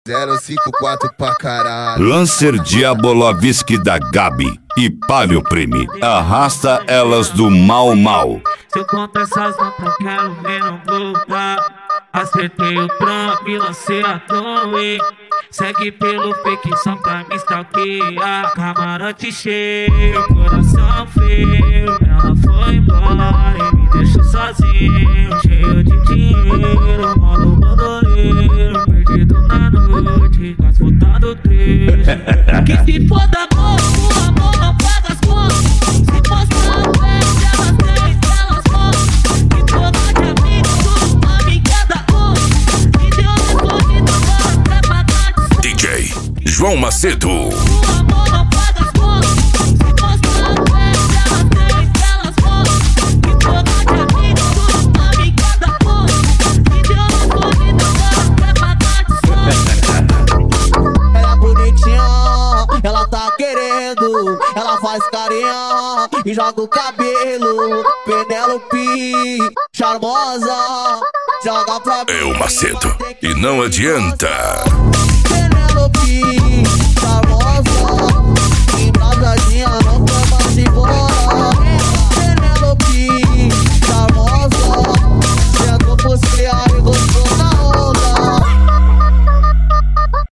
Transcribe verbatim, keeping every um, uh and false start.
zero cinco quatro pra caralho. Lancer Diabolovski da Gabi e Palio Prime. Arrasta elas do mal mal. Se eu conto essas não quero ver não voltar. Acertei o trampo e lancei a torre. Segue pelo fake só pra me stalkear. Camarote cheio, coração frio. Ela foi embora e me deixou sozinho. Cheio de dinheiro, modo bandoleiro. Perdido na noite, quase voltando triste. Que se foda amor, o amor não paga as contas. Se mostrar o pé, elas têm, elas vão. Que foda de amigo, tudo uma em cada um. E Deus escolhido agora pra matar de D J João Macedo. o amor não paga as contas. Se mostrar o pé, elas têm, elas vão. Que foda de amigo, tudo uma em cada um. E Deus escolhido agora pra matar de Ela é bonitinha, ela tá querendo. Ela faz carinha e joga o cabelo. Penélope, charmosa, joga pra mim. É o Macedo e não adianta. Penélope,